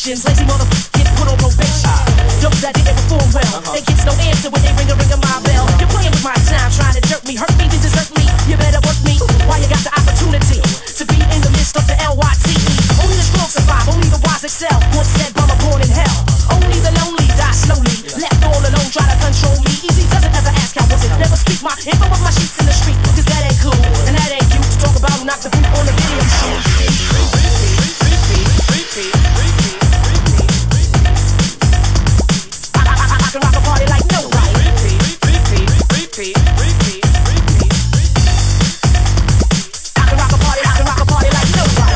patience. Lazy mother get put on probation. Those that didn't perform well, they get no answer when they ring a my bell. You're playing with my time, trying to jerk me, hurt me, then desert me. You better work me while you got the opportunity to be in the midst of the LYTE. Only the strong survive, only the wise excel. Once said, mama born in hell. Only the lonely die slowly. Left all alone, try to control me. Easy doesn't ever ask how was it. Never speak my info of my sheets in the street, cause that ain't cool, and that ain't cute to talk about who knocked the boot on the video shoot. I can rock a party like nobody. I can rock a party like nobody.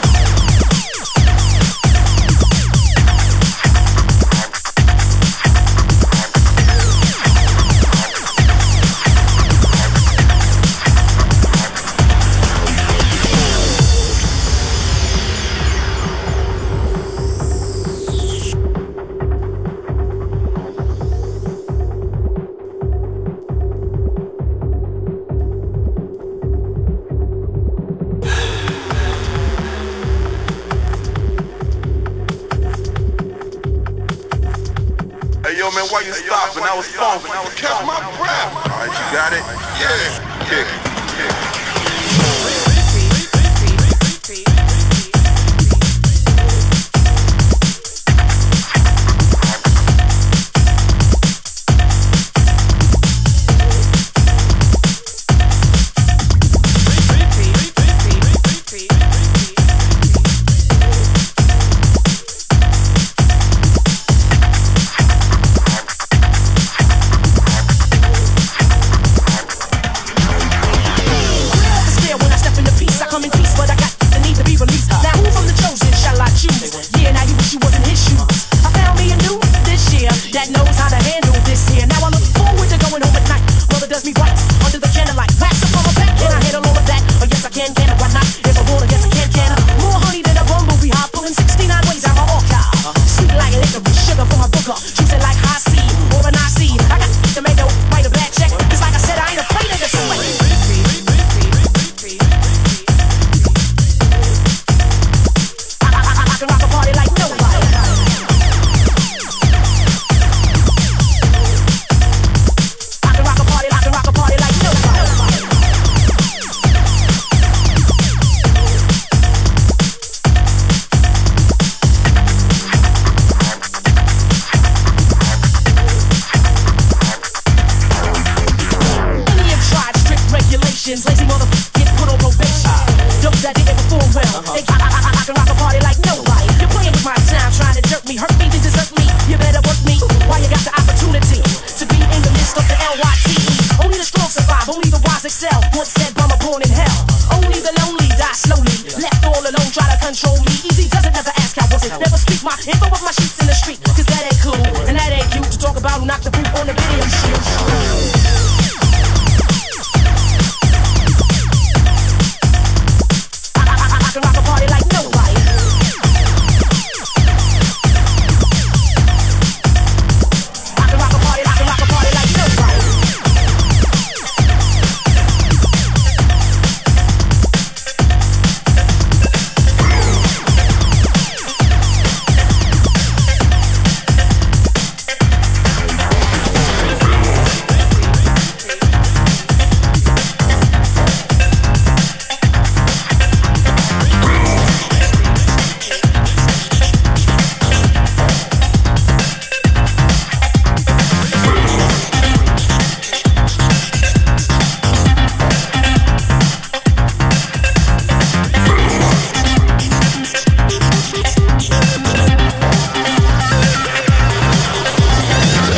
Yo, man, why you stopping? I was stomping. Catch my breath. All right, you got it? Yeah. Kick it. Rock a